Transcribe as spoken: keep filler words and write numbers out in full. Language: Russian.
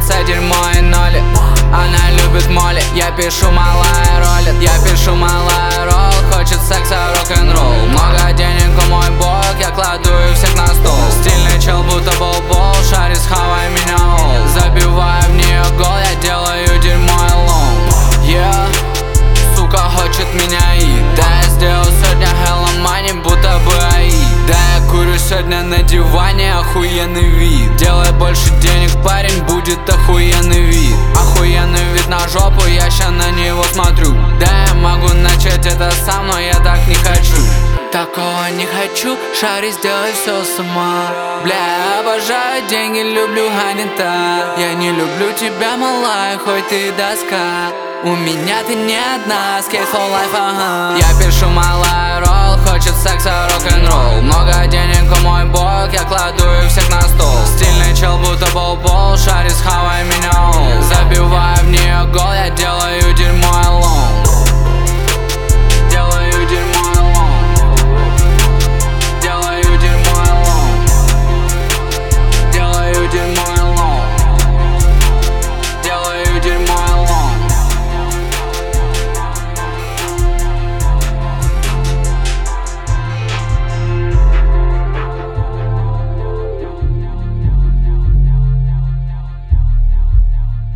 сердце дерьмо и ноли. Она любит моли, я пишу малая ролит. Я пишу малая ролл, хочет секса, рок-н-ролл. Много денег у мой бог, я кладу их всех на стол. Стильный чел, будто бол-бол, шарит, хавай меня ол. Забиваю в нее гол, я делаю дерьмо и лом. Yeah, сука хочет меня и да, я сделал сегодня hella money, будто бы АИ. Да, я курю сегодня на диване, охуенный вид. Делай больше денег, парень, будет охуенный вид. Охуенный вид на жопу, я ща на него смотрю. Да, я могу начать это сам, но я так не хочу. Такого не хочу, шари, сделай все сама. Бля, я обожаю деньги, люблю гонята. Я не люблю тебя, малая, хоть ты и доска. У меня ты не одна, skate for life, ага. Я пишу малая ролл, хочет секса, рок-н-ролл. Много денег у мой бог, я кладу их всех на стол. Стильный чел, будто бол-бол, шарит, хавай меня ол. Забиваю в нее гол, я делаю дерьмо